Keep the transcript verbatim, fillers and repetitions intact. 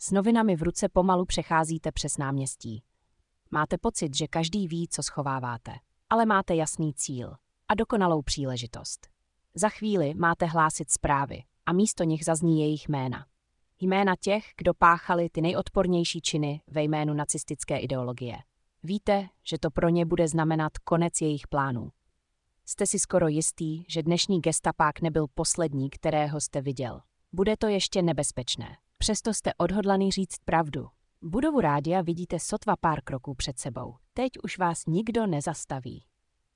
S novinami v ruce pomalu přecházíte přes náměstí. Máte pocit, že každý ví, co schováváte, ale máte jasný cíl a dokonalou příležitost. Za chvíli máte hlásit zprávy a místo nich zazní jejich jména. Jména těch, kdo páchali ty nejodpornější činy ve jménu nacistické ideologie. Víte, že to pro ně bude znamenat konec jejich plánů. Jste si skoro jistý, že dnešní gestapák nebyl poslední, kterého jste viděl. Bude to ještě nebezpečné. Přesto jste odhodlaný říct pravdu. Budovu rádia vidíte sotva pár kroků před sebou. Teď už vás nikdo nezastaví.